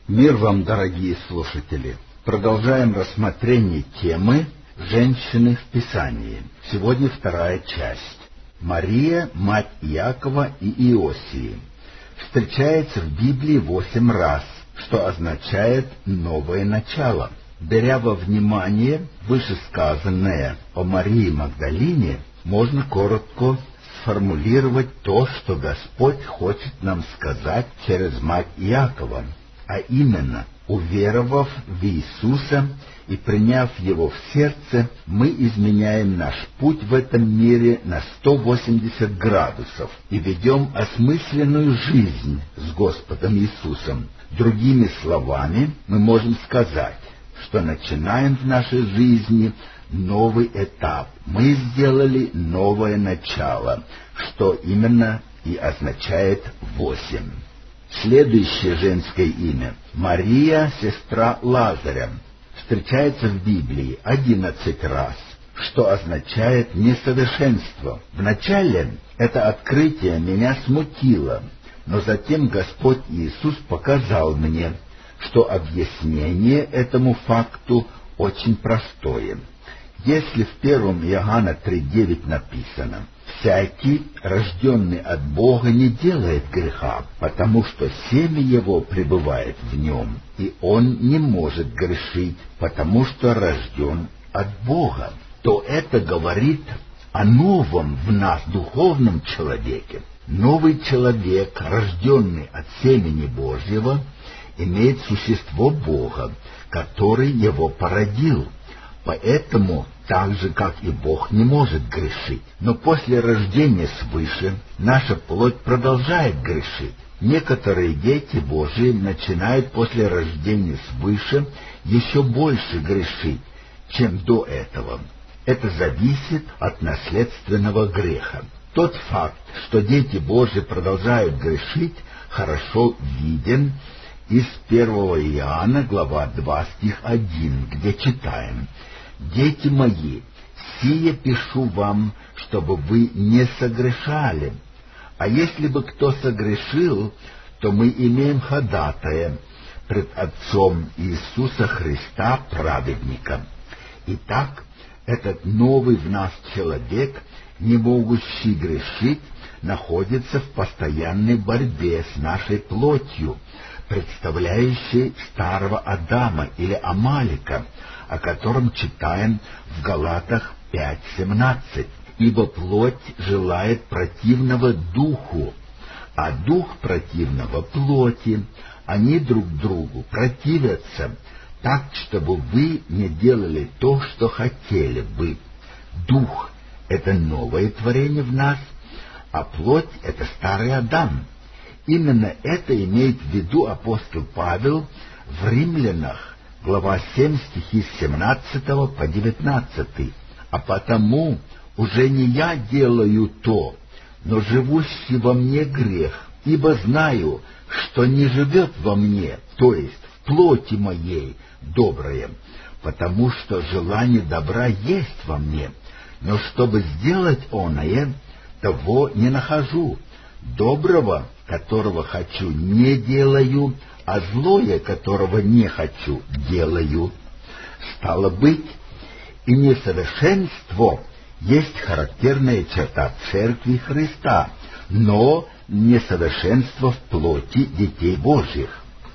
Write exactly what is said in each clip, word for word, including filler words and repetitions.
Мир вам, дорогие слушатели! Продолжаем рассмотрение темы «Женщины в Писании». Сегодня вторая часть. Мария, мать Иакова и Иосии, встречается в Библии восемь раз, что означает «новое начало». Беря во внимание вышесказанное о Марии Магдалине, можно коротко сформулировать то, что Господь хочет нам сказать через мать Иакова, а именно, уверовав в Иисуса и приняв Его в сердце, мы изменяем наш путь в этом мире на сто восемьдесят градусов и ведем осмысленную жизнь с Господом Иисусом. Другими словами, мы можем сказать, что начинаем в нашей жизни новый этап. Мы сделали новое начало, что именно и означает восемь. Следующее женское имя — Мария, сестра Лазаря, встречается в Библии одиннадцать раз, что означает несовершенство. Вначале это открытие меня смутило, но затем Господь Иисус показал мне, что объяснение этому факту очень простое. Если в первом Иоанна три девять написано: «Всякий, рожденный от Бога, не делает греха, потому что семя его пребывает в нем, и он не может грешить, потому что рожден от Бога», то это говорит о новом в нас духовном человеке. Новый человек, рожденный от семени Божьего, имеет существо Бога, который его породил. Поэтому, так же, как и Бог, не может грешить. Но после рождения свыше наша плоть продолжает грешить. Некоторые дети Божии начинают после рождения свыше еще больше грешить, чем до этого. Это зависит от наследственного греха. Тот факт, что дети Божии продолжают грешить, хорошо виден из первого Иоанна, глава два, стих один, где читаем: «Дети мои, сие пишу вам, чтобы вы не согрешали. А если бы кто согрешил, то мы имеем ходатая пред Отцом Иисуса Христа, праведника». Итак, этот новый в нас человек, не могущий грешить, находится в постоянной борьбе с нашей плотью, представляющей старого Адама или Амалика, о котором читаем в Галатах пять семнадцать. «Ибо плоть желает противного духу, а дух противного плоти. Они друг другу противятся, так, чтобы вы не делали то, что хотели бы». Дух — это новое творение в нас, а плоть — это старый Адам. Именно это имеет в виду апостол Павел в Римлянах, глава семь, стихи с семнадцатого по девятнадцатый. «А потому уже не я делаю то, но живущий во мне грех, ибо знаю, что не живет во мне, то есть в плоти моей, доброе, потому что желание добра есть во мне, но чтобы сделать оное, того не нахожу. Доброго, которого хочу, не делаю, а злое, которого не хочу, делаю». Стало быть, и несовершенство есть характерная черта Церкви Христа, но несовершенство в плоти детей Божьих.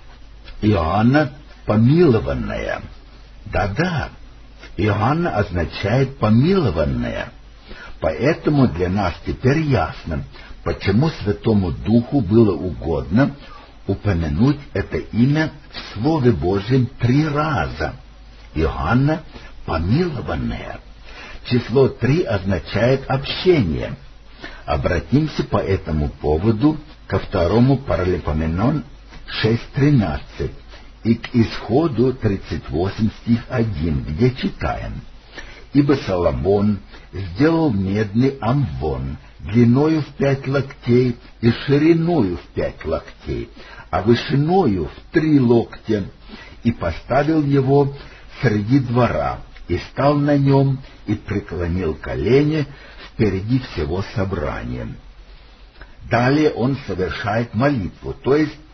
Иоанна помилованная. Да-да, Иоанна означает помилованная. Поэтому для нас теперь ясно, почему Святому Духу было угодно упомянуть это имя в Слове Божьем три раза. Иоанна помилованная. Число три означает общение. Обратимся по этому поводу ко второму Паралипоменон шесть тринадцать и к Исходу тридцать восемь, стих один, где читаем: «Ибо Соломон сделал медный амвон длиною в пять локтей и шириною в пять локтей, а вышиною в три локтя, и поставил его среди двора, и стал на нем, и преклонил колени впереди всего собрания». Далее он совершает молитву, то есть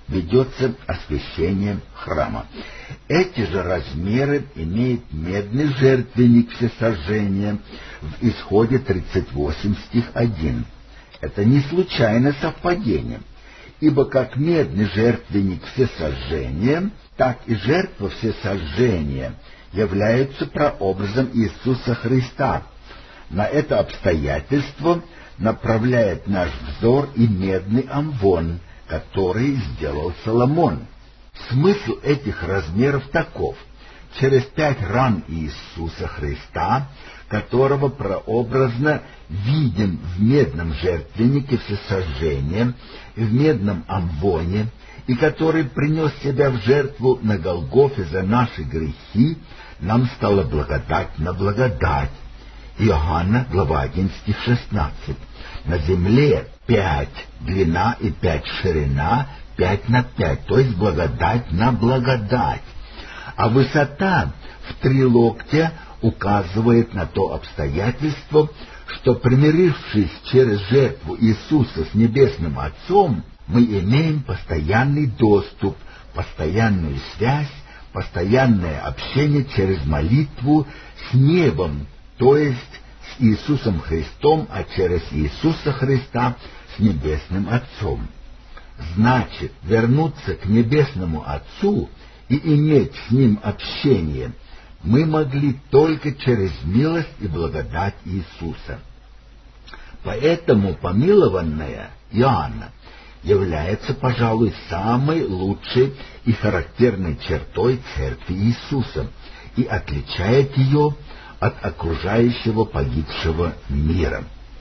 ведется освящение храма. Эти же размеры имеет медный жертвенник всесожжения в Исходе тридцать восемь стих один. Это не случайное совпадение, ибо как медный жертвенник всесожжения, так и жертва всесожжения являются прообразом Иисуса Христа. На это обстоятельство направляет наш взор и медный амвон, который сделал Соломон. Смысл этих размеров таков: через пять ран Иисуса Христа, которого прообразно видим в медном жертвеннике всесожжения и в медном амвоне, и который принес себя в жертву на Голгофе за наши грехи, нам стала благодать на благодать. Иоанна, глава один, стих шестнадцать. На земле пять длина и пять ширина, пять на пять, то есть благодать на благодать. А высота в три локтя указывает на то обстоятельство, что, примирившись через жертву Иисуса с Небесным Отцом, мы имеем постоянный доступ, постоянную связь, постоянное общение через молитву с небом, то есть с Иисусом Христом, а через Иисуса Христа с Небесным Отцом. Значит, вернуться к Небесному Отцу и иметь с Ним общение мы могли только через милость и благодать Иисуса. Поэтому помилованная Иоанна является, пожалуй, самой лучшей и характерной чертой Церкви Иисуса и отличает ее от окружающего погибшего мира.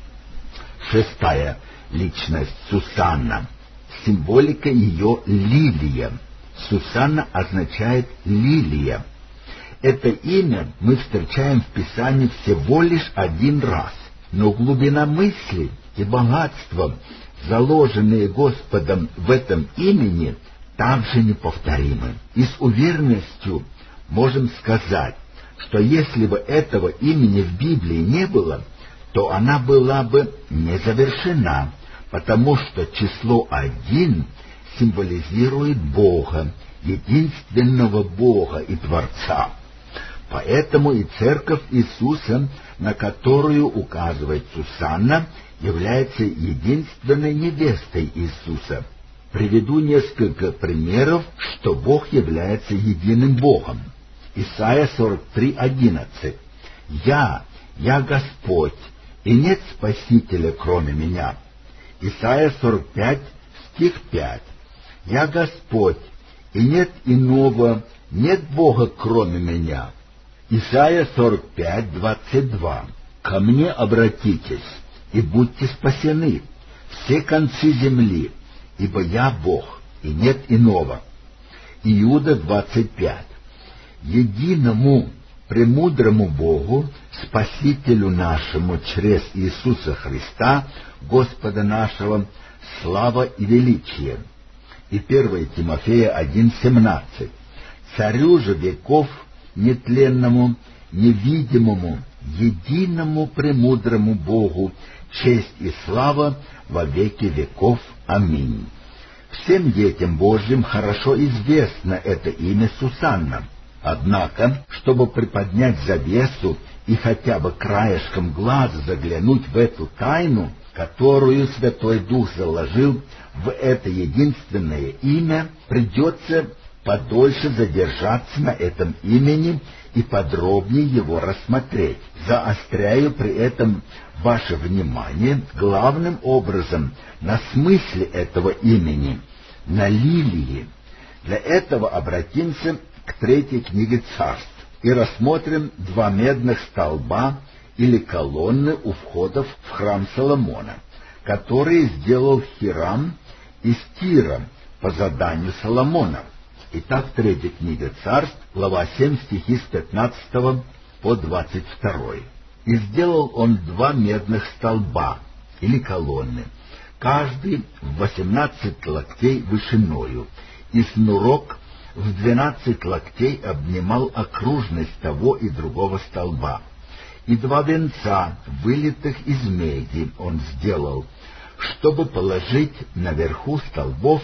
Шестая личность — Сусанна. Символика ее — лилия. Сусанна означает «лилия». Это имя мы встречаем в Писании всего лишь один раз, но глубина мысли и богатство, заложенные Господом в этом имени, также неповторимы. И с уверенностью можем сказать, что если бы этого имени в Библии не было, то она была бы не завершена, потому что число один символизирует Бога, единственного Бога и Творца. Поэтому и Церковь Иисуса, на которую указывает Сусанна, является единственной невестой Иисуса. Приведу несколько примеров, что Бог является единым Богом. Исайя сорок три, одиннадцать. «Я, я Господь, и нет Спасителя, кроме меня». Исайя сорок пять, стих пять. «Я Господь, и нет иного, нет Бога, кроме меня». Исайя сорок пять, двадцать два. «Ко мне обратитесь, и будьте спасены, все концы земли, ибо я Бог, и нет иного». Иуда двадцать пять. «Единому премудрому Богу, Спасителю нашему через Иисуса Христа, Господа нашего, слава и величие». И первое Тимофея один, семнадцать. «Царю же веков нетленному, невидимому, единому премудрому Богу, честь и слава во веки веков. Аминь». Всем детям Божьим хорошо известно это имя Сусанна. Однако, чтобы приподнять завесу и хотя бы краешком глаза заглянуть в эту тайну, которую Святой Дух заложил в это единственное имя, придется подольше задержаться на этом имени и подробнее его рассмотреть. Заостряю при этом ваше внимание главным образом на смысле этого имени, на лилии. Для этого обратимся к третьей книге Царств и рассмотрим два медных столба или колонны у входов в храм Соломона, которые сделал Хирам из Тира по заданию Соломона. Итак, третья книга Царств, глава семь, стихи с пятнадцатого по двадцать второй. «И сделал он два медных столба, или колонны, каждый в восемнадцать локтей вышиною, и снурок в двенадцать локтей обнимал окружность того и другого столба. И два венца, вылитых из меди, он сделал, чтобы положить наверху столбов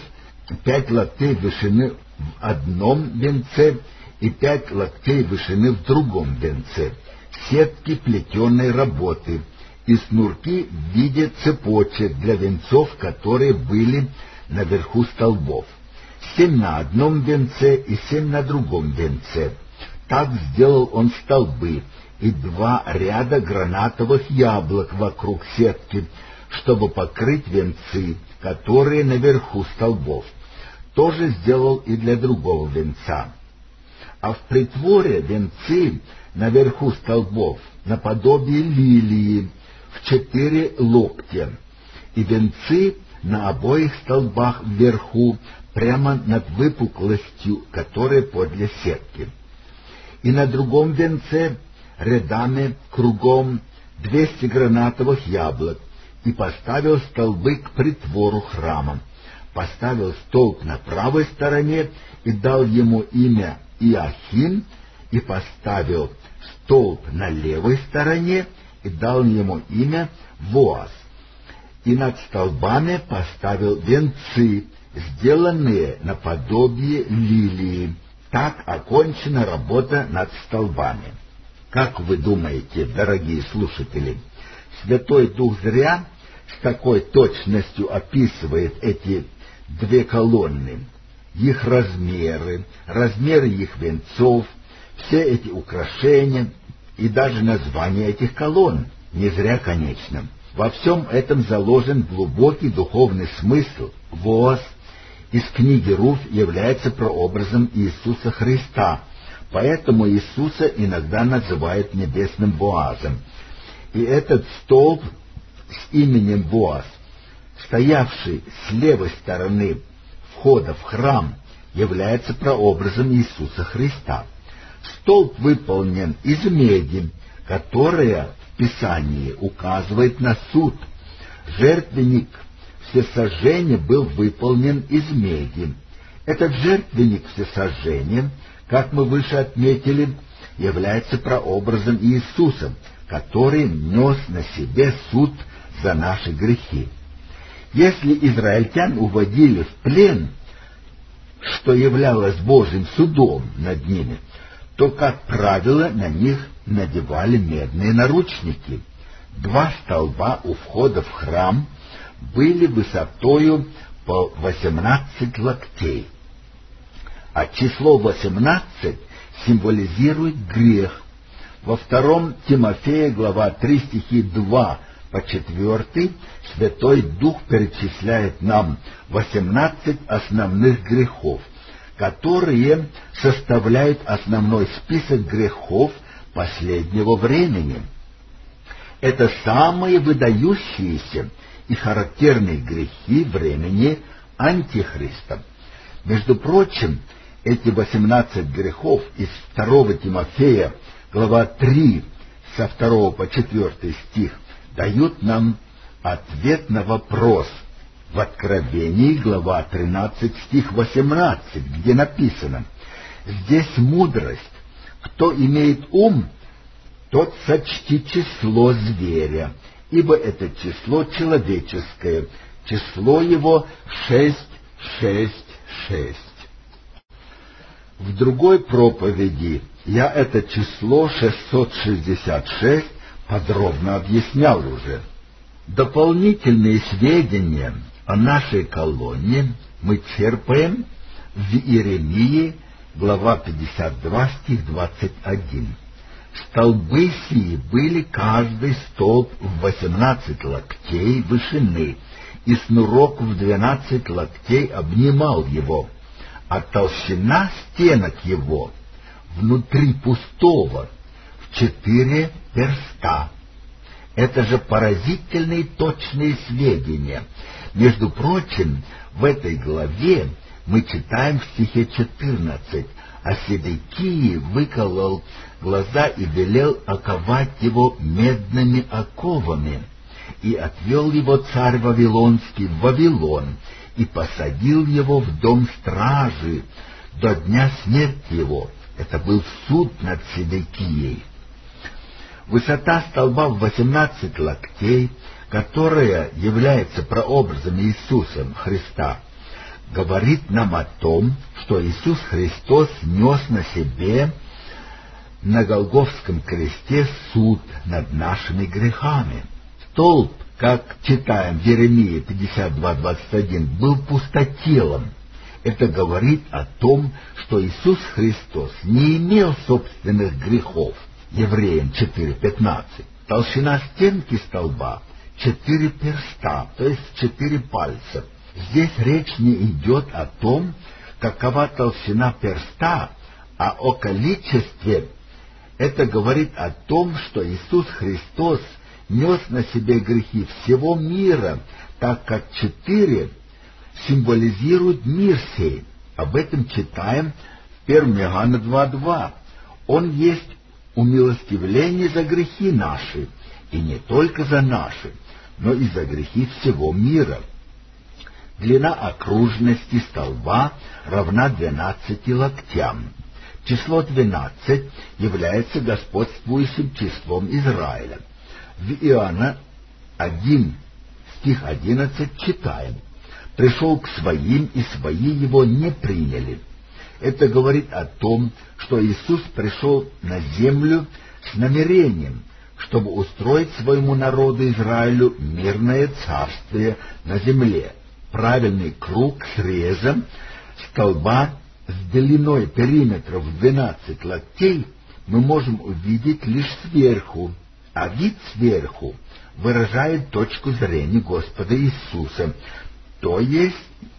пять локтей вышины в одном венце и пять локтей вышины в другом венце, сетки плетеной работы и снурки в виде цепочек для венцов, которые были наверху столбов. Семь на одном венце и семь на другом венце. Так сделал он столбы и два ряда гранатовых яблок вокруг сетки, чтобы покрыть венцы, которые наверху столбов. То же сделал и для другого венца. А в притворе венцы наверху столбов наподобие лилии в четыре локтя, и венцы на обоих столбах вверху, прямо над выпуклостью, которая подле сетки. И на другом венце рядами кругом двести гранатовых яблок, и поставил столбы к притвору храма. Поставил столб на правой стороне и дал ему имя Иохим, и поставил столб на левой стороне и дал ему имя Воаз. И над столбами поставил венцы, сделанные наподобие лилии. Так окончена работа над столбами. Как вы думаете, дорогие слушатели, Святой Дух зря с такой точностью описывает эти две колонны, их размеры, размеры их венцов, все эти украшения и даже название этих колонн? Не зря, конечно. Во всем этом заложен глубокий духовный смысл. Воаз из книги Руфь является прообразом Иисуса Христа, поэтому Иисуса иногда называют небесным Боазом. И этот столб с именем Боаз, стоявший с левой стороны входа в храм, является прообразом Иисуса Христа. Столб выполнен из меди, которая в Писании указывает на суд. Жертвенник всесожжения был выполнен из меди. Этот жертвенник всесожжения, как мы выше отметили, является прообразом Иисуса, который нес на себе суд за наши грехи. Если израильтян уводили в плен, что являлось Божьим судом над ними, то, как правило, на них надевали медные наручники. Два столба у входа в храм были высотою по восемнадцать локтей, а число восемнадцать символизирует грех. Во втором Тимофея, глава три, стихи два по четвертый, Святой Дух перечисляет нам восемнадцать основных грехов, которые составляют основной список грехов последнего времени. Это самые выдающиеся и характерные грехи времени Антихриста. Между прочим, эти восемнадцать грехов из второго Тимофея, глава три, со второго по четвертый стих, дают нам ответ на вопрос в Откровении, глава тринадцать, стих восемнадцать, где написано: «Здесь мудрость. Кто имеет ум, тот сочти число зверя, ибо это число человеческое, число его шесть, шесть, шесть». В другой проповеди я это число шестьсот шестьдесят шесть подробно объяснял уже. Дополнительные сведения о нашей колонне мы черпаем в Иеремии, глава пятьдесят два, стих двадцать один. «Столбы сии были каждый столб в восемнадцать локтей вышины, и снурок в двенадцать локтей обнимал его, а толщина стенок его внутри пустого в четыре перста». Это же поразительные точные сведения. Между прочим, в этой главе мы читаем в стихе четырнадцать: «А Седекии выколол глаза и велел оковать его медными оковами, и отвел его царь Вавилонский в Вавилон, и посадил его в дом стражи до дня смерти его». Это был суд над Седекией. Высота столба в восемнадцать локтей, которая является прообразом Иисуса Христа, говорит нам о том, что Иисус Христос нес на себе на Голгофском кресте суд над нашими грехами. Столб, как читаем в Иеремии пятьдесят два двадцать один, был пустотелом. Это говорит о том, что Иисус Христос не имел собственных грехов. Евреям четыре пятнадцать. Толщина стенки столба четыре перста, то есть четыре пальца. Здесь речь не идет о том, какова толщина перста, а о количестве. Это говорит о том, что Иисус Христос нес на себе грехи всего мира, так как четыре символизирует мир сей. Об этом читаем в первом Иоанна два два. Он есть умилостивление за грехи наши, и не только за наши, но и за грехи всего мира. Длина окружности столба равна двенадцати локтям. Число двенадцать является господствующим числом Израиля. В Иоанна один, стих одиннадцать читаем: «Пришел к своим, и свои его не приняли». Это говорит о том, что Иисус пришел на землю с намерением, чтобы устроить своему народу Израилю мирное царствие на земле. Правильный круг среза столба с длиной периметра в двенадцать локтей мы можем увидеть лишь сверху, а вид сверху выражает точку зрения Господа Иисуса, то есть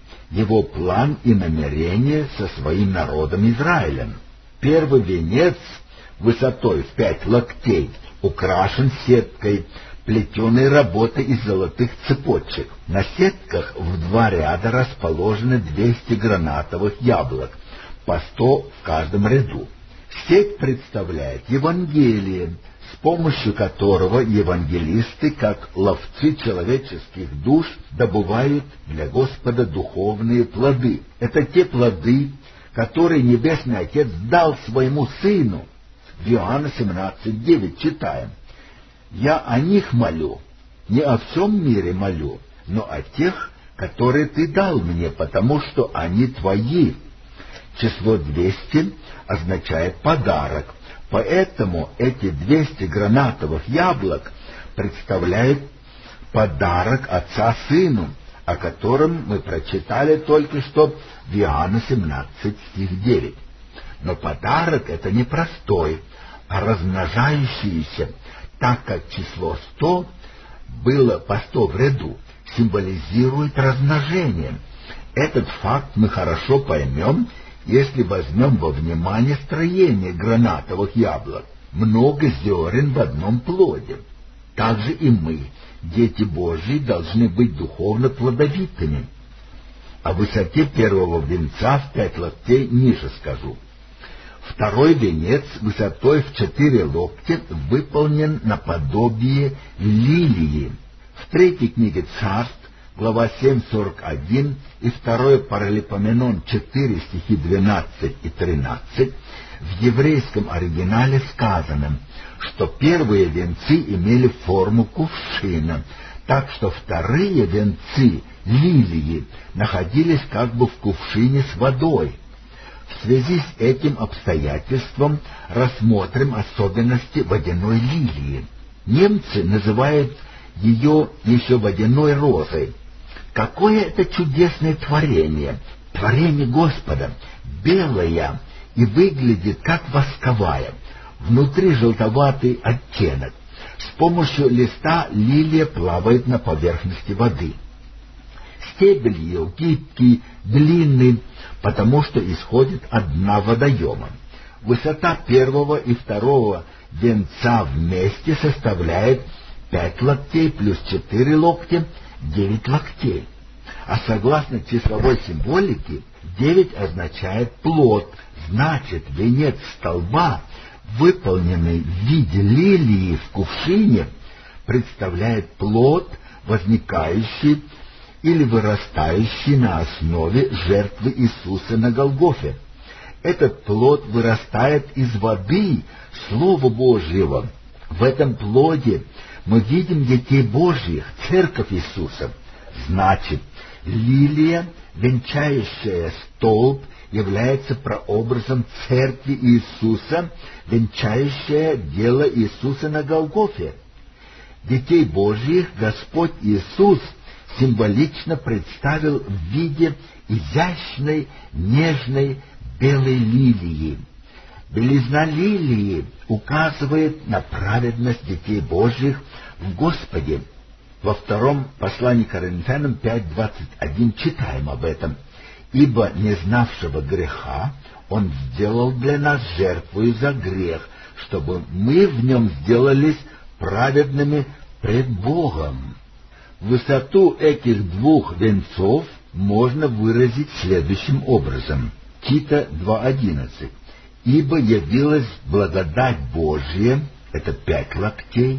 его план и намерение со своим народом Израилем. Первый венец высотой в пять локтей украшен сеткой, плетеной работы из золотых цепочек. На сетках в два ряда расположены двести гранатовых яблок, по сто в каждом ряду. Сеть представляет Евангелие, с помощью которого евангелисты, как ловцы человеческих душ, добывают для Господа духовные плоды. Это те плоды, которые Небесный Отец дал своему Сыну. В Иоанна семнадцать девять читаем: «Я о них молю, не о всем мире молю, но о тех, которые Ты дал мне, потому что они Твои». Число двести означает подарок, поэтому эти двести гранатовых яблок представляют подарок Отца Сыну, о котором мы прочитали только что в Иоанна семнадцать стих девять. Но подарок это не простой, а размножающийся, так как число сто было по сто в ряду, символизирует размножение. Этот факт мы хорошо поймем, если возьмем во внимание строение гранатовых яблок. Много зерен в одном плоде. Также и мы, дети Божьи, должны быть духовно плодовитыми. О высоте первого венца в пять локтей ниже скажу. Второй венец высотой в четыре локтя выполнен наподобие лилии. В третьей книге Царств, глава семь сорок один, и второе Паралипоменон четыре стихи двенадцать и тринадцать, в еврейском оригинале сказано, что первые венцы имели форму кувшина, так что вторые венцы, лилии, находились как бы в кувшине с водой. В связи с этим обстоятельством рассмотрим особенности водяной лилии. Немцы называют ее еще водяной розой. Какое это чудесное творение, творение Господа, белая и выглядит как восковая, внутри желтоватый оттенок. С помощью листа лилия плавает на поверхности воды. Стебель ее гибкий, длинный, потому что исходит от дна водоема. Высота первого и второго венца вместе составляет пять локтей плюс четыре локтя, девять локтей. А согласно числовой символике, девять означает плод, значит, венец столба, выполненный в виде лилии в кувшине, представляет плод, возникающий или вырастающий на основе жертвы Иисуса на Голгофе. Этот плод вырастает из воды Слова Божьего. В этом плоде мы видим детей Божьих, церковь Иисуса. Значит, лилия Венчающая столб является прообразом церкви Иисуса, венчающая дело Иисуса на Голгофе. Детей Божьих Господь Иисус символично представил в виде изящной, нежной белой лилии. Белизна лилии указывает на праведность детей Божьих в Господе. Во втором послании к Коринфянам пять двадцать один читаем об этом. «Ибо не знавшего греха Он сделал для нас жертвою за грех, чтобы мы в нем сделались праведными пред Богом». Высоту этих двух венцов можно выразить следующим образом. Тита два одиннадцать. «Ибо явилась благодать Божья», это пять локтей,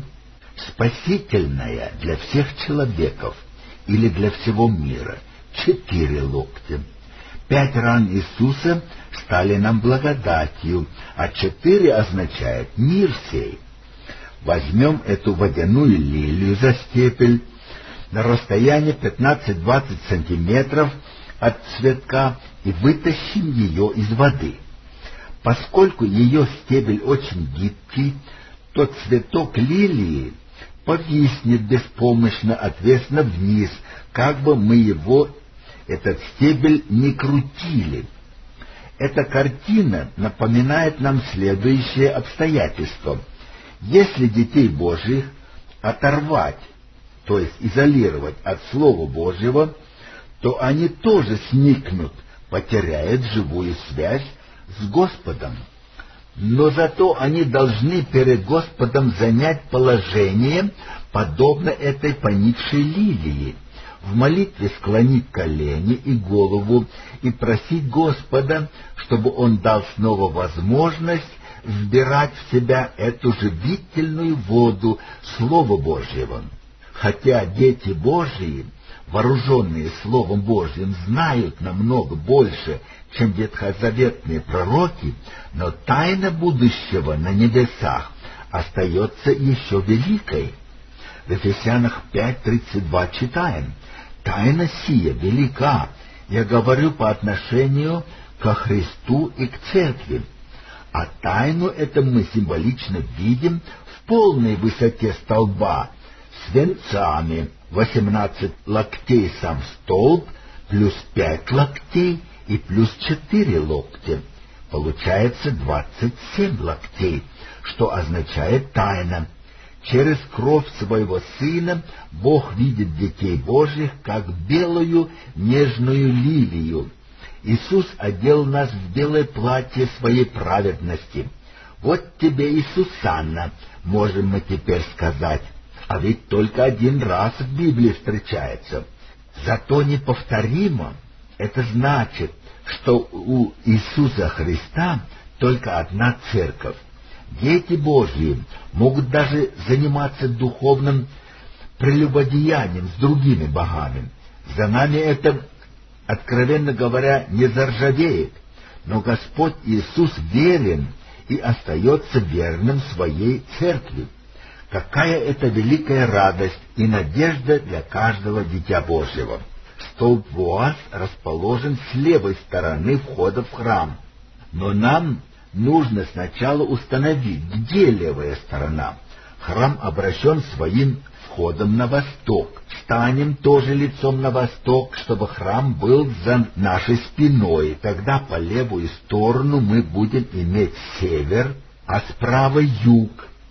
«спасительная для всех человеков или для всего мира», четыре локтя. Пять ран Иисуса стали нам благодатью, а четыре означает мир сей. Возьмем эту водяную лилию за стебель на расстоянии пятнадцать-двадцать сантиметров от цветка и вытащим ее из воды. Поскольку ее стебель очень гибкий, то цветок лилии повиснет беспомощно, отвесно вниз, как бы мы его, этот стебель, не крутили. Эта картина напоминает нам следующее обстоятельство. Если детей Божьих оторвать, то есть изолировать от Слова Божьего, то они тоже сникнут, потеряют живую связь с Господом. Но зато они должны перед Господом занять положение, подобно этой поникшей лилии, в молитве склонить колени и голову и просить Господа, чтобы Он дал снова возможность вбирать в себя эту живительную воду Слова Божьего. Хотя дети Божьи, вооруженные Словом Божьим, знают намного больше, чем ветхозаветные пророки, но тайна будущего на небесах остается еще великой. В Ефесянах пять тридцать два читаем: «Тайна сия велика, я говорю по отношению ко Христу и к Церкви». А тайну эту мы символично видим в полной высоте столба, с венцами, восемнадцать локтей сам столб, плюс пять локтей и плюс четыре локтя. Получается двадцать семь локтей, что означает тайна. Через кровь своего Сына Бог видит детей Божьих как белую нежную лилию. Иисус одел нас в белое платье своей праведности. Вот тебе и Сусанна, можем мы теперь сказать. А ведь только один раз в Библии встречается. Зато неповторимо. Это значит, что у Иисуса Христа только одна церковь. Дети Божьи могут даже заниматься духовным прелюбодеянием с другими богами. За нами это, откровенно говоря, не заржавеет. Но Господь Иисус верен и остается верным своей церкви. Какая это великая радость и надежда для каждого дитя Божьего! Столб Боаз расположен с левой стороны входа в храм. Но нам нужно сначала установить, где левая сторона. Храм обращен своим входом на восток. Встанем тоже лицом на восток, чтобы храм был за нашей спиной. Тогда по левую сторону мы будем иметь север, а справа юг.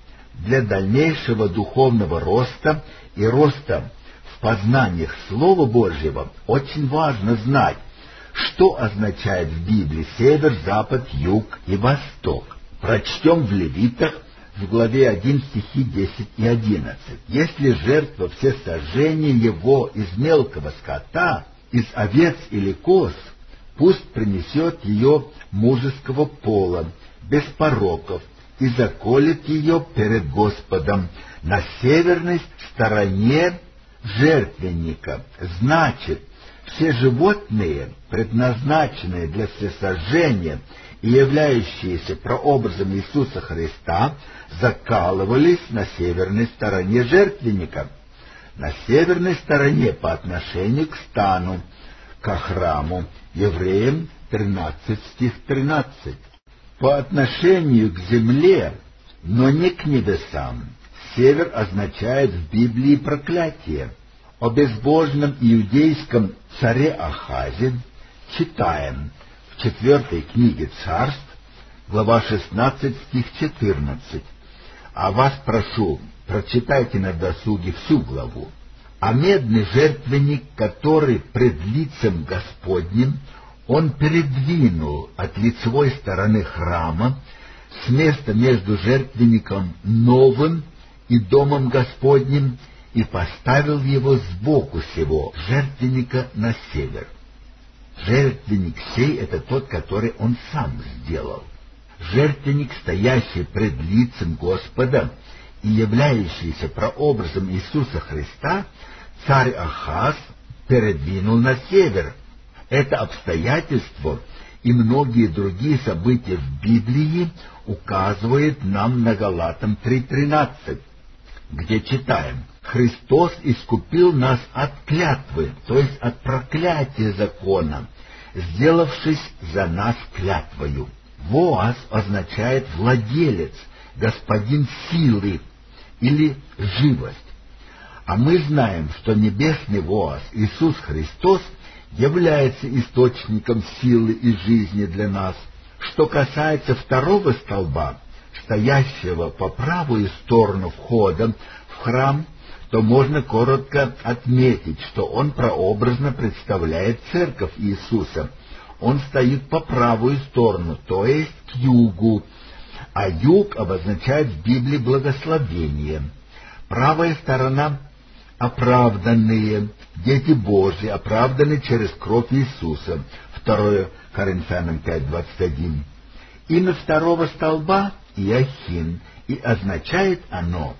Для дальнейшего духовного роста и роста в познаниях Слова Божьего очень важно знать, что означает в Библии север, запад, юг и восток. Прочтем в Левитах в главе один стихи десять и одиннадцать. «Если жертва всесожжения его из мелкого скота, из овец или коз, пусть принесет ее мужеского пола, без пороков, и заколет ее перед Господом на северной стороне жертвенника». Значит, все животные, предназначенные для всесожжения и являющиеся прообразом Иисуса Христа, закалывались на северной стороне жертвенника, на северной стороне по отношению к стану, ко храму. Евреям тринадцать, стих тринадцать. По отношению к земле, но не к небесам, север означает в Библии проклятие. О безбожном иудейском царе Ахазе читаем в четвертой книге Царств, глава шестнадцать, стих четырнадцать. А вас прошу, прочитайте на досуге всю главу. А медный жертвенник, который пред лицем Господним, он передвинул от лицевой стороны храма с места между жертвенником новым и домом Господним и поставил его сбоку сего жертвенника на север. Жертвенник сей — это тот, который он сам сделал. Жертвенник, стоящий пред лицем Господа и являющийся прообразом Иисуса Христа, царь Ахаз передвинул на север. Это обстоятельство и многие другие события в Библии указывают нам на Галатам три тринадцать, где читаем: «Христос искупил нас от клятвы», то есть от проклятия закона, сделавшись за нас клятвою. Воаз означает владелец, господин силы или живость. А мы знаем, что небесный Воаз, Иисус Христос, является источником силы и жизни для нас. Что касается второго столба, стоящего по правую сторону входа в храм, то можно коротко отметить, что он прообразно представляет церковь Иисуса. Он стоит по правую сторону, то есть к югу, а юг обозначает в Библии благословение. Правая сторона — оправданные, дети Божьи, оправданы через кровь Иисуса. второе Коринфянам пять двадцать один. Имя второго столба — Иохин, и означает оно: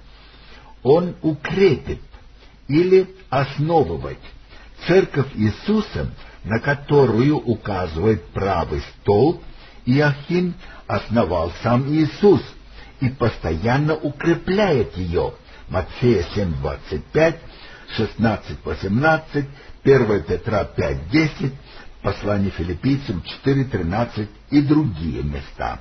он укрепит или основывать. Церковь Иисуса, на которую указывает правый столб, Иохин, основал сам Иисус и постоянно укрепляет ее. Матфея семь двадцать пять, шестнадцать восемнадцать, первое Петра пять десять, послание Филиппийцам четыре тринадцать и другие места.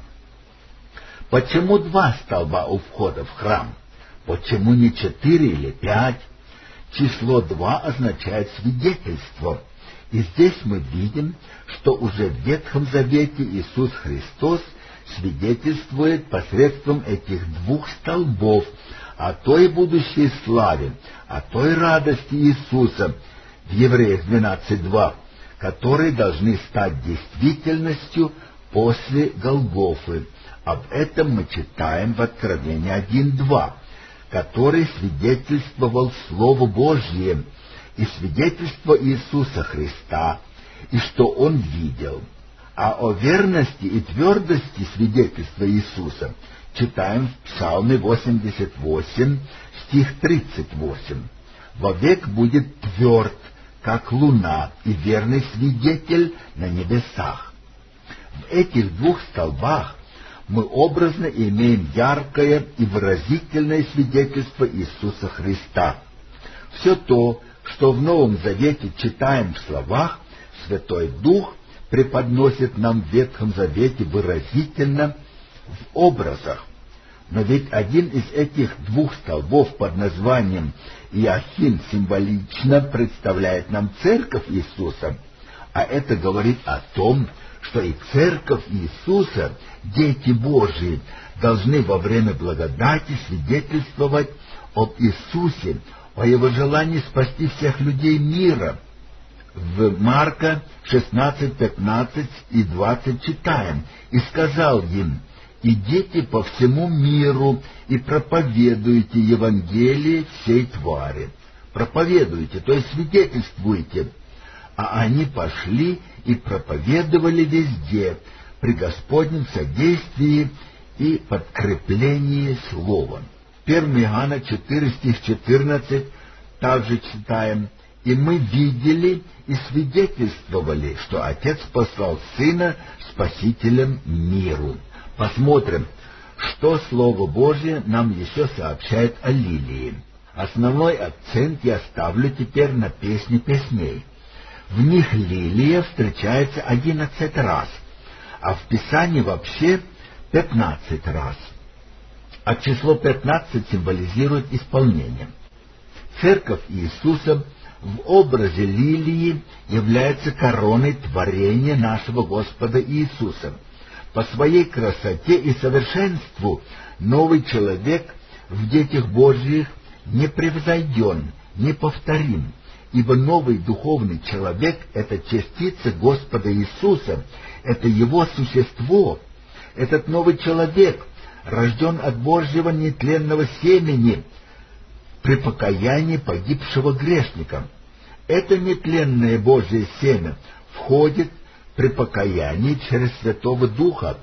Почему два столба у входа в храм? Почему не четыре или пять? Число два означает свидетельство. И здесь мы видим, что уже в Ветхом Завете Иисус Христос свидетельствует посредством этих двух столбов о той будущей славе, о той радости Иисуса в Евреях двенадцать два, которые должны стать действительностью после Голгофы. Об этом мы читаем в Откровении один два, который свидетельствовал Слово Божье и свидетельство Иисуса Христа, и что Он видел. А о верности и твердости свидетельства Иисуса читаем в Псалме восемьдесят восемь, стих тридцать восемь. «Вовек будет тверд, как луна, и верный свидетель на небесах». В этих двух столбах мы образно имеем яркое и выразительное свидетельство Иисуса Христа. Все то, что в Новом Завете читаем в словах, Святой Дух преподносит нам в Ветхом Завете выразительно в образах. Но ведь один из этих двух столбов под названием Иохин символично представляет нам церковь Иисуса, а это говорит о том, что и церковь Иисуса, дети Божии, должны во время благодати свидетельствовать об Иисусе, о Его желании спасти всех людей мира. В Марка шестнадцать пятнадцать и двадцать читаем: «И сказал им: идите по всему миру и проповедуйте Евангелие всей твари». Проповедуйте, то есть свидетельствуйте. А они пошли и проповедовали везде, при Господнем содействии и подкреплении словом. первое Иоанна четыре, стих четырнадцать, также читаем: «И мы видели и свидетельствовали, что Отец послал Сына Спасителем миру». Посмотрим, что Слово Божие нам еще сообщает о лилии. Основной акцент я ставлю теперь на Песни песней. В них лилия встречается одиннадцать раз, а в Писании вообще пятнадцать раз. А число пятнадцать символизирует исполнение. Церковь Иисуса в образе лилии является короной творения нашего Господа Иисуса. По своей красоте и совершенству новый человек в детях Божьих непревзойден, неповторим, ибо новый духовный человек — это частица Господа Иисуса, это Его существо. Этот новый человек рожден от Божьего нетленного семени при покаянии погибшего грешника. Это нетленное Божье семя входит при покаянии через Святого Духа,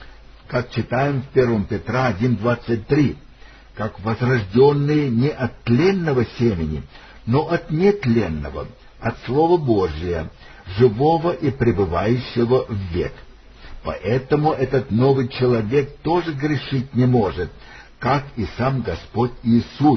как читаем в первом Петра один двадцать три, как возрожденные не от тленного семени, но от нетленного, от Слова Божия, живого и пребывающего в век. Поэтому этот новый человек тоже грешить не может, как и сам Господь Иисус.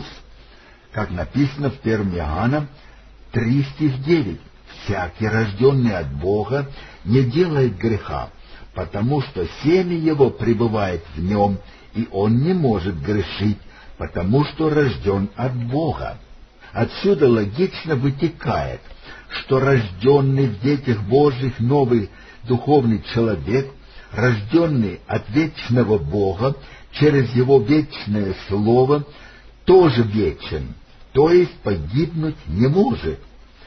Как написано в первом Иоанна три стих девять. «Всякий, рожденный от Бога, не делает греха, потому что семя его пребывает в нем, и он не может грешить, потому что рожден от Бога». Отсюда логично вытекает, что рожденный в детях Божьих новый духовный человек, рожденный от вечного Бога через Его вечное Слово, тоже вечен, то есть погибнуть не может.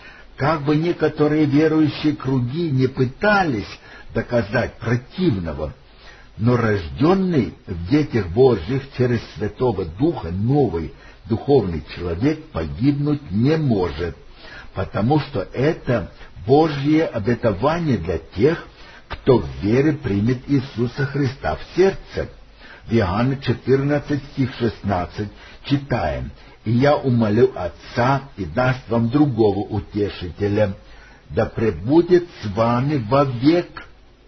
Как бы некоторые верующие круги не пытались доказать противного, но рожденный в детях Божьих через Святого Духа новый духовный человек погибнуть не может, потому что это Божье обетование для тех, кто в вере примет Иисуса Христа в сердце. В Иоанна четырнадцать, стих шестнадцать читаем: «И я умолю Отца, и даст вам другого утешителя, да пребудет с вами вовек».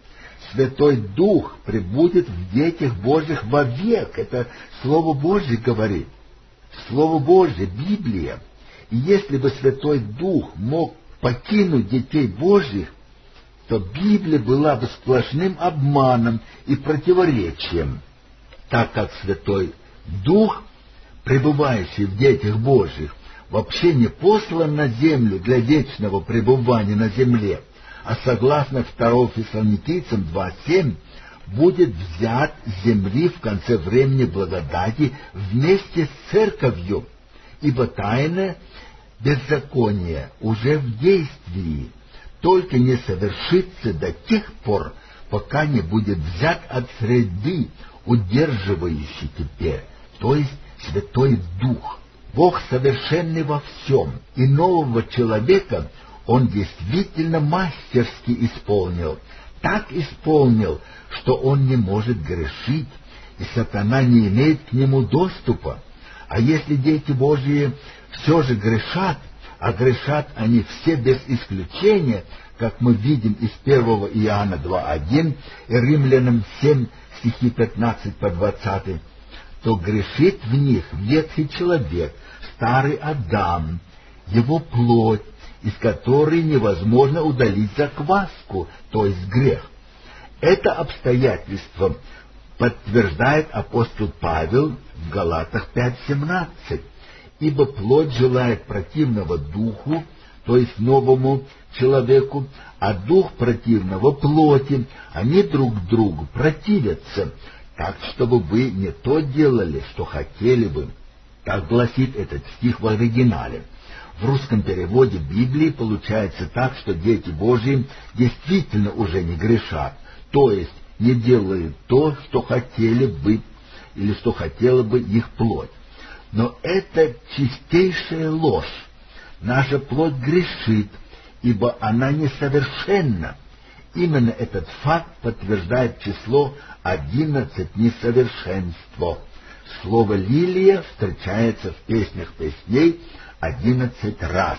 Святой Дух пребудет в детях Божьих вовек. Это Слово Божье говорит. Слово Божье, Библия. И если бы Святой Дух мог покинуть детей Божьих, то Библия была бы сплошным обманом и противоречием, так как Святой Дух, пребывающий в детях Божьих, вообще не послан на землю для вечного пребывания на земле, а согласно второму Фессалоникийцам два семь, будет взят с земли в конце времени благодати вместе с церковью, ибо тайна беззакония уже в действии, только не совершится до тех пор, пока не будет взят от среды, удерживающий теперь, то есть Святой Дух. Бог совершенный во всем, и нового человека Он действительно мастерски исполнил, так исполнил, что он не может грешить, и сатана не имеет к нему доступа. А если дети Божьи все же грешат, а грешат они все без исключения, как мы видим из первого Иоанна два один и Римлянам семь, стихи пятнадцать по двадцать, то грешит в них ветхий человек, старый Адам, его плоть, из которой невозможно удалить закваску, то есть грех. Это обстоятельство подтверждает апостол Павел в Галатах пять семнадцать. «Ибо плоть желает противного духу, то есть новому человеку, а дух противного плоти, они друг другу противятся, так, чтобы вы не то делали, что хотели бы». Так гласит этот стих в оригинале. В русском переводе Библии получается так, что дети Божьи действительно уже не грешат, то есть не делают то, что хотели бы, или что хотела бы их плоть. Но это чистейшая ложь. Наша плоть грешит, ибо она несовершенна. Именно этот факт подтверждает число одиннадцать несовершенства. Слово «лилия» встречается в песнях песней одиннадцать раз.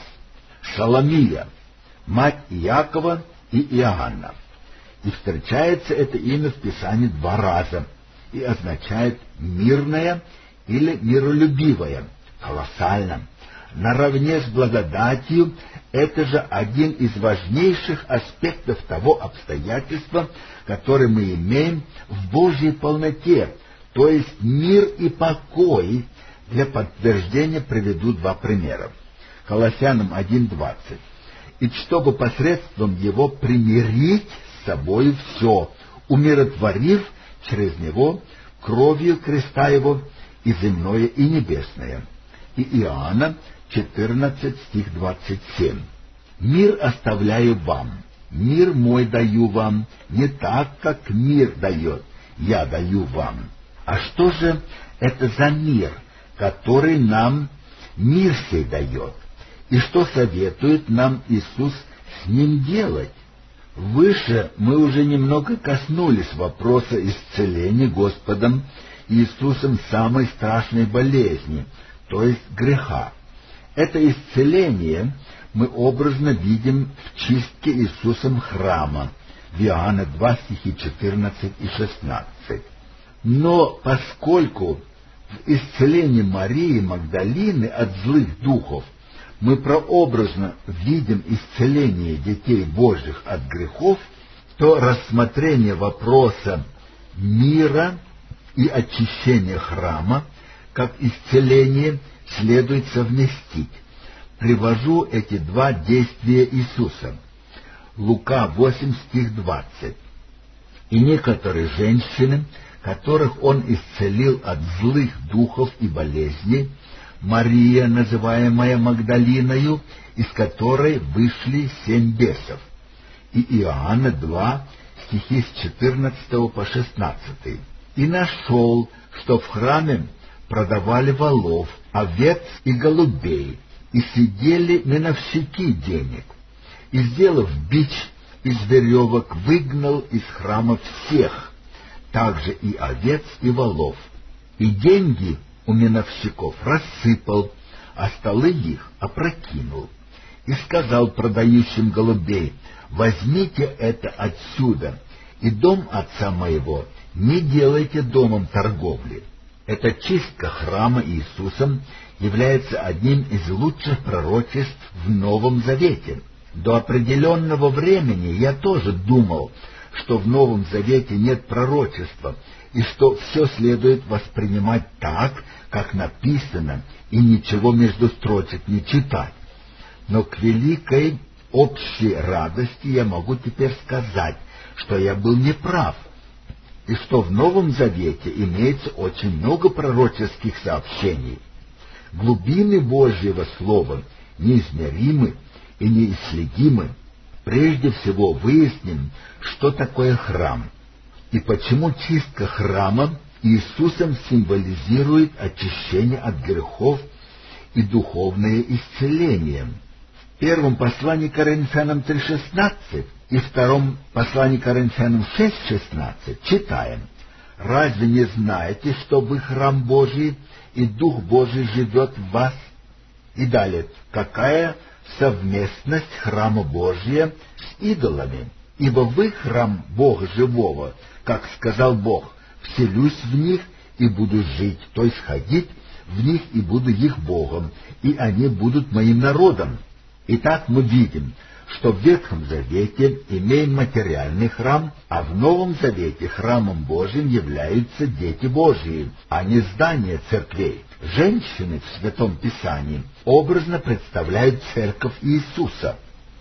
Шаломия, мать Иакова и Иоанна. И встречается это имя в Писании два раза и означает «мирная» или «миролюбивая», колоссально. наравне с благодатью, это же один из важнейших аспектов того обстоятельства, которое мы имеем в Божьей полноте, то есть мир и покой. Для подтверждения приведу два примера. Колоссянам один двадцать. «И чтобы посредством его примирить с собой все, умиротворив через него кровью креста его и земное, и небесное». И Иоанна четырнадцать, стих двадцать семь. «Мир оставляю вам, мир мой даю вам, не так, как мир дает, я даю вам». А что же это за мир, который нам мир сей дает? И что советует нам Иисус с ним делать? Выше мы уже немного коснулись вопроса исцеления Господом Иисусом самой страшной болезни, то есть греха. Это исцеление мы образно видим в чистке Иисусом храма, в Иоанна два, стихи четырнадцать и шестнадцать. Но поскольку в исцелении Марии Магдалины от злых духов мы прообразно видим исцеление детей Божьих от грехов, то рассмотрение вопроса мира и очищения храма как исцеление следует совместить. Привожу эти два действия Иисуса. Лука восемь, стих двадцать. «И некоторые женщины, которых он исцелил от злых духов и болезней, Мария, называемая Магдалиною, из которой вышли семь бесов». И Иоанна два, стихи с четырнадцатого по шестнадцатый. «И нашел, что в храме продавали волов, овец и голубей, и сидели миновщики денег. И, сделав бич из веревок, выгнал из храма всех, также и овец и волов, и деньги у миновщиков рассыпал, а столы их опрокинул. И сказал продающим голубей: возьмите это отсюда, и дом отца моего не делайте домом торговли». Эта чистка храма Иисусом является одним из лучших пророчеств в Новом Завете. До определенного времени я тоже думал, что в Новом Завете нет пророчества, и что все следует воспринимать так, как написано, и ничего между строчек не читать. Но к великой общей радости я могу теперь сказать, что я был неправ, и что в Новом Завете имеется очень много пророческих сообщений. Глубины Божьего Слова неизмеримы и неисследимы. Прежде всего выясним, что такое храм, и почему чистка храма Иисусом символизирует очищение от грехов и духовное исцеление. В первом послании к Коринфянам три шестнадцать и втором послании к Коринфянам шесть шестнадцать читаем: «Разве не знаете, что вы храм Божий, и Дух Божий живет в вас?» И далее: «Какая совместность храма Божия с идолами? Ибо вы храм Бога живого, как сказал Бог: вселюсь в них и буду жить, то есть ходить в них и буду их Богом, и они будут моим народом». Итак, мы видим, что в Ветхом Завете имеем материальный храм, а в Новом Завете храмом Божьим являются дети Божьи, а не здания церквей. Женщины в Святом Писании образно представляют церковь Иисуса.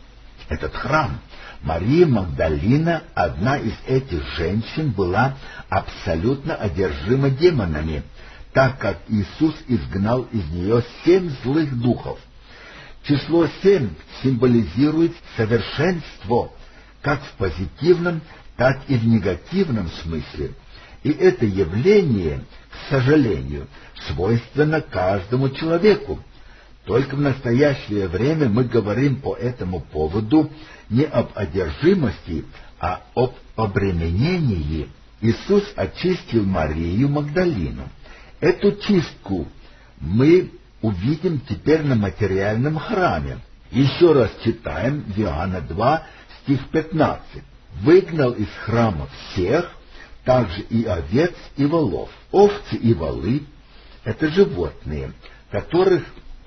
Этот храм, Мария Магдалина, одна из этих женщин, была абсолютно одержима демонами, так как Иисус изгнал из нее семь злых духов. Число семь символизирует совершенство, как в позитивном, так и в негативном смысле. И это явление, к сожалению, свойственно каждому человеку. Только в настоящее время мы говорим по этому поводу не об одержимости, а об обременении. Иисус очистил Марию Магдалину. Эту чистку мы увидим теперь на материальном храме. Еще раз читаем в Иоанна два, стих пятнадцать. «Выгнал из храма всех, также и овец и волов». Овцы и волы — это животные, которых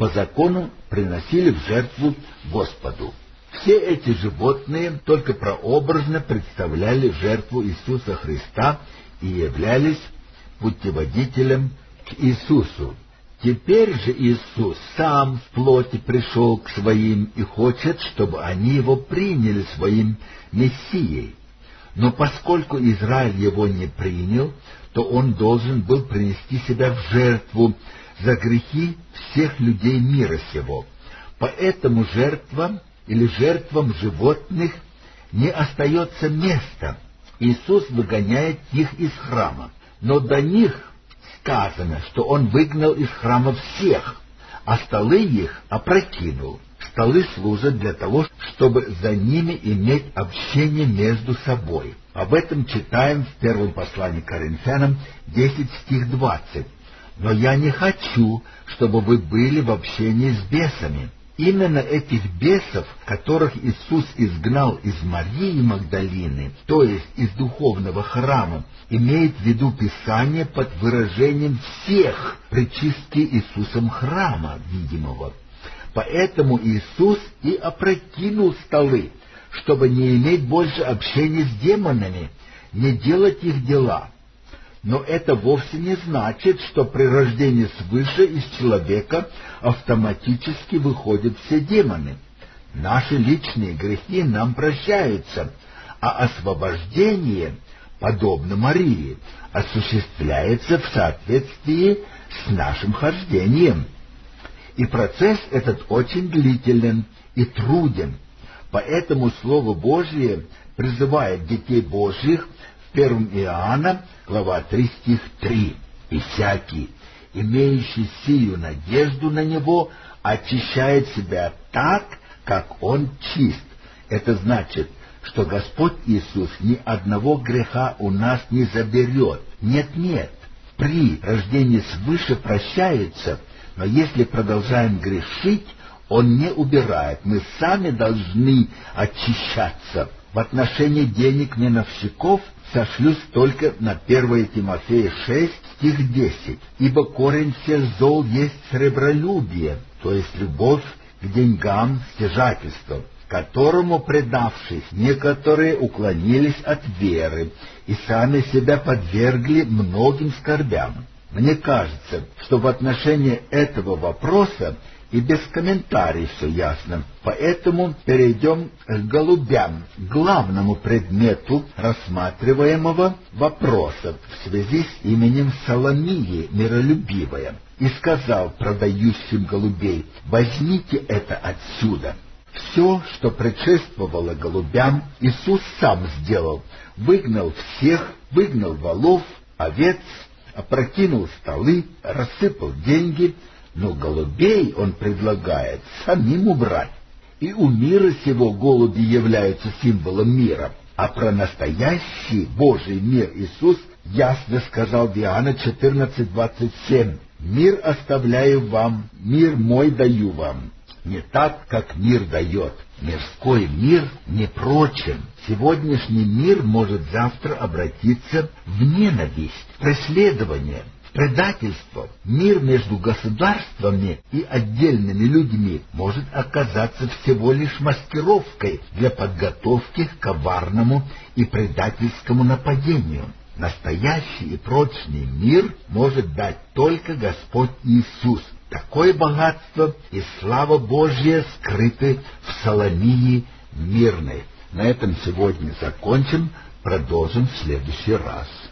по закону приносили в жертву Господу. Все эти животные только прообразно представляли жертву Иисуса Христа и являлись путеводителем к Иисусу. Теперь же Иисус сам в плоти пришел к своим и хочет, чтобы они его приняли своим Мессией. Но поскольку Израиль его не принял, то он должен был принести себя в жертву за грехи всех людей мира сего. Поэтому жертвам или жертвам животных не остается места. Иисус выгоняет их из храма. Но до них сказано, что он выгнал из храма всех, а столы их опрокинул. Столы служат для того, чтобы за ними иметь общение между собой. Об этом читаем в первом послании к Коринфянам десять стих двадцать. «Но я не хочу, чтобы вы были в общении с бесами». Именно этих бесов, которых Иисус изгнал из Марии Магдалины, то есть из духовного храма, имеет в виду Писание под выражением всех причистки Иисусом храма видимого. Поэтому Иисус и опрокинул столы, чтобы не иметь больше общения с демонами, не делать их дела. Но это вовсе не значит, что при рождении свыше из человека автоматически выходят все демоны. Наши личные грехи нам прощаются, а освобождение, подобно Марии, осуществляется в соответствии с нашим хождением. И процесс этот очень длителен и труден. Поэтому Слово Божие призывает детей Божьих в первом Иоанна, глава три, стих три. «И всякий, имеющий сию надежду на Него, очищает себя так, как Он чист». Это значит, что Господь Иисус ни одного греха у нас не заберет. Нет-нет, при рождении свыше прощается, но если продолжаем грешить, Он не убирает. Мы сами должны очищаться. В отношении денег меновщиков сошлюсь только на первое Тимофея шесть, стих десять. «Ибо корень всех зол есть сребролюбие», то есть любовь к деньгам, стяжательство, которому, предавшись, некоторые уклонились от веры и сами себя подвергли многим скорбям. Мне кажется, что в отношении этого вопроса и без комментариев все ясно. Поэтому перейдем к голубям, главному предмету рассматриваемого вопроса в связи с именем Саломии, миролюбивая. «И сказал продающим голубей: возьмите это отсюда». Все, что предшествовало голубям, Иисус сам сделал. Выгнал всех, выгнал волов, овец, опрокинул столы, рассыпал деньги, но голубей он предлагает самим убрать. И у мира сего голуби являются символом мира. А про настоящий Божий мир Иисус ясно сказал в Иоанна четырнадцать, двадцать семь. «Мир оставляю вам, мир мой даю вам, не так, как мир дает». Мирской мир непрочен. Сегодняшний мир может завтра обратиться в ненависть, в преследование, предательство. Мир между государствами и отдельными людьми может оказаться всего лишь маскировкой для подготовки к коварному и предательскому нападению. Настоящий и прочный мир может дать только Господь Иисус. Такое богатство и слава Божья скрыты в Саломии мирной. На этом сегодня закончим, продолжим в следующий раз.